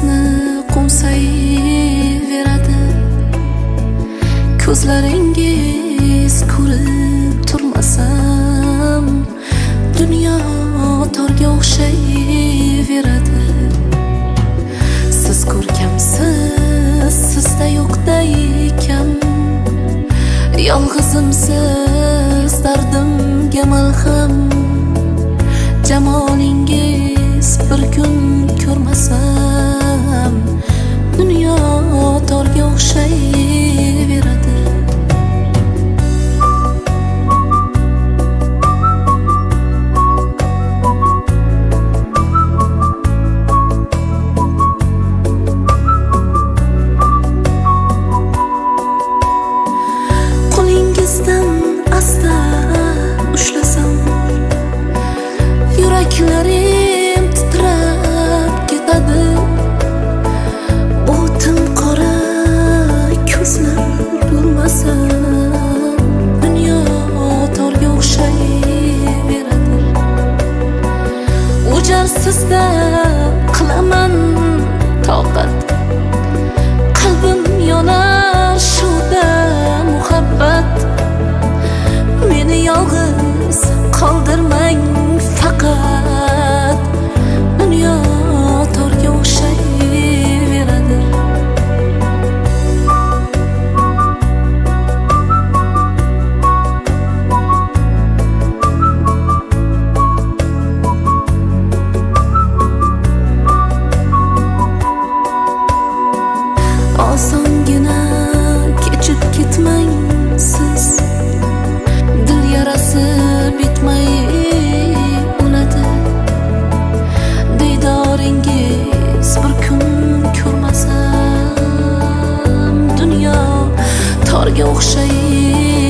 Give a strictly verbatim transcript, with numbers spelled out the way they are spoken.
sizni qo'msayveradi. Ko'zlaringiz ko'rib turmasam, dunyo torga o'xshayveradi. Siz ko'rkamsiz, sizda yo'qda ekan, yolg'izimsiz dardimga malham. Jamolingiz bir kun ko'rmasam, dunyo torga o'xshayveradi. Qo'lingizdan asta ushlasam, yuraklarim titrab ketadi. O'tin qora ko'zlar bo'lmasa, dunyo torga o'xshayveradi. O'jarsizda qilaman toqat, qalbim yonar shuda muhabbat. Meni yolg'iz qoldirmang faqat, dunyo torga o'xshayveradi. Osongina kechib ketmang siz, dil yarasi bitmay o'ladi. Diydoringiz bir kun ko'rmasam, dunyo torga o'xshayveradi.